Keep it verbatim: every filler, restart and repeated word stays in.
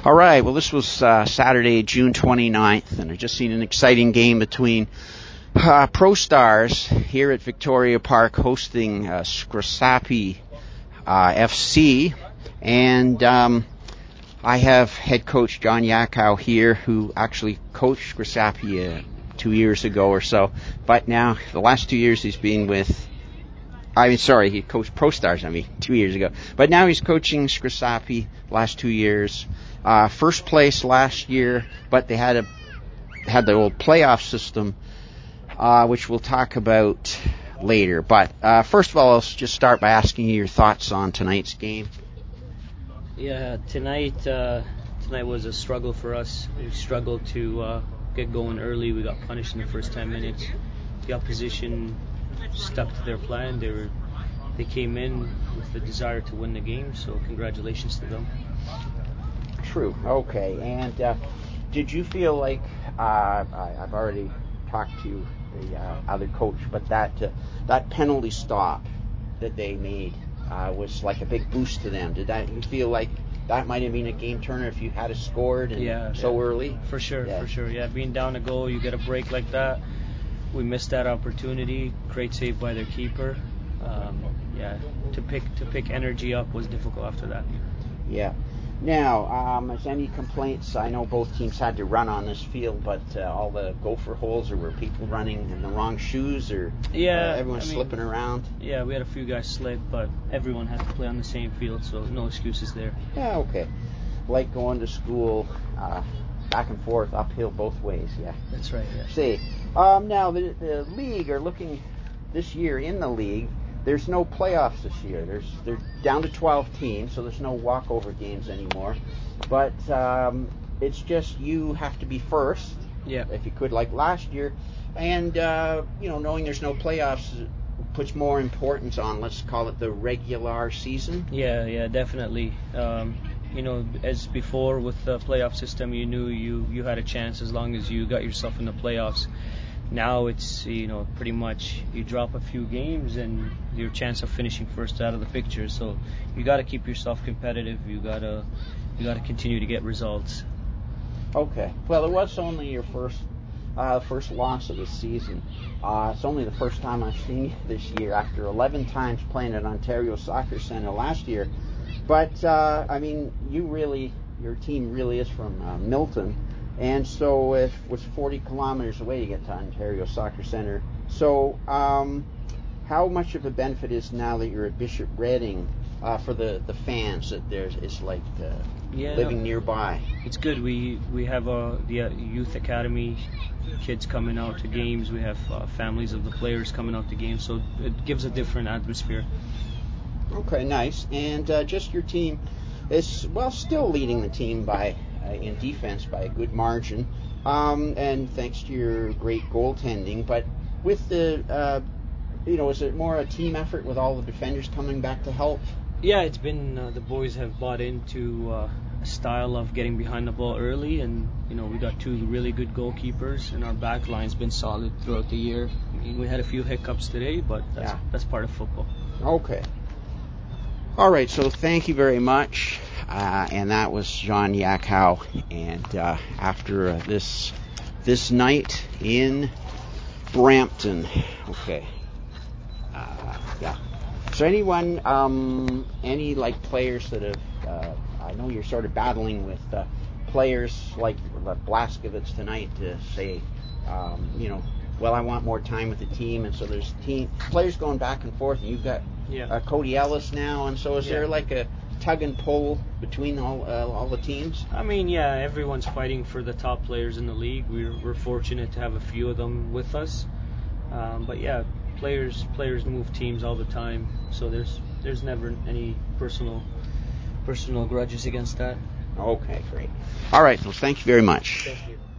All right, well, this was uh, Saturday, June twenty-ninth, and I've just seen an exciting game between uh, Pro Stars here at Victoria Park hosting uh, Scrissapi uh, F C. And um, I have head coach John Yakow here, who actually coached Scrissapi uh, two years ago or so. But now, the last two years he's been with, I mean, sorry, he coached Pro Stars, I mean, two years ago. But now he's coaching Scrissapi last two years. Uh, first place last year, but they had a had the old playoff system, uh, which we'll talk about later. But uh, first of all, I'll just start by asking you your thoughts on tonight's game. Yeah, tonight uh, tonight was a struggle for us. We struggled to uh, get going early. We got punished in the first ten minutes. The opposition stuck to their plan. They were they came in with the desire to win the game. So congratulations to them. True. Okay. And uh, did you feel like uh, I, I've already talked to the uh, other coach, but that uh, that penalty stop that they made uh, was like a big boost to them? Did that you feel like that might have been a game turner if you had it scored and yeah, so yeah. early? For sure. Yeah. For sure. Yeah, being down a goal, you get a break like that. We missed that opportunity. Great save by their keeper. Um, yeah, to pick to pick energy up was difficult after that. Yeah. Now, um, is any complaints? I know both teams had to run on this field, but uh, all the gopher holes, or were people running in the wrong shoes, or yeah, uh, everyone I mean, slipping around? Yeah, we had a few guys slip, but everyone had to play on the same field, so no excuses there. Yeah, okay. Like going to school, uh, back and forth, uphill both ways, yeah. That's right, yeah. See, um, now the, the league are looking this year in the league. There's no playoffs this year. There's they're down to twelve teams, so there's no walkover games anymore. But um, it's just you have to be first, yeah. if you could, like last year. And uh, you know, knowing there's no playoffs puts more importance on, let's call it, the regular season. Yeah, yeah, definitely. Um, you know, as before with the playoff system, you knew you you had a chance as long as you got yourself in the playoffs. Now it's, you know, pretty much you drop a few games and your chance of finishing first out of the picture. So you got to keep yourself competitive. You gotta you gotta continue to get results. Okay. Well, it was only your first uh, first loss of the season. Uh, it's only the first time I've seen you this year after eleven times playing at Ontario Soccer Centre last year. But uh, I mean, you really, your team really is from uh, Milton. And so it was forty kilometers away to get to Ontario Soccer Centre. So um, how much of a benefit is now that you're at Bishop Redding uh, for the, the fans, that there's it's like uh, yeah, living no, nearby? It's good. We we have uh, the uh, youth academy kids coming out to games. We have uh, families of the players coming out to games. So it gives a different atmosphere. Okay, nice. And uh, just your team is, well, still leading the team by uh, in defense by a good margin, um, and thanks to your great goaltending. But with the, uh, you know, is it more a team effort with all the defenders coming back to help? Yeah, it's been, uh, the boys have bought into uh, a style of getting behind the ball early, and, you know, we got two really good goalkeepers, and our back line's been solid throughout the year. I mean, we had a few hiccups today, but that's, yeah. that's part of football. Okay. All right, so thank you very much. Uh, and that was John Yakow. And uh, after uh, this this night in Brampton. Okay. Uh, yeah. So anyone, um, any like players that have, uh, I know you're sort of battling with uh, players like Blaskovitz tonight to say, um, you know, well, I want more time with the team, and so there's team players going back and forth, and you've got yeah. uh, Cody Ellis now, and so is yeah. there like a tug and pull between all uh, all the teams? I mean, yeah, everyone's fighting for the top players in the league. We're we're fortunate to have a few of them with us, um, but yeah, players players move teams all the time, so there's there's never any personal personal grudges against that. Okay, great. All right, well, thank you very much. Thank you.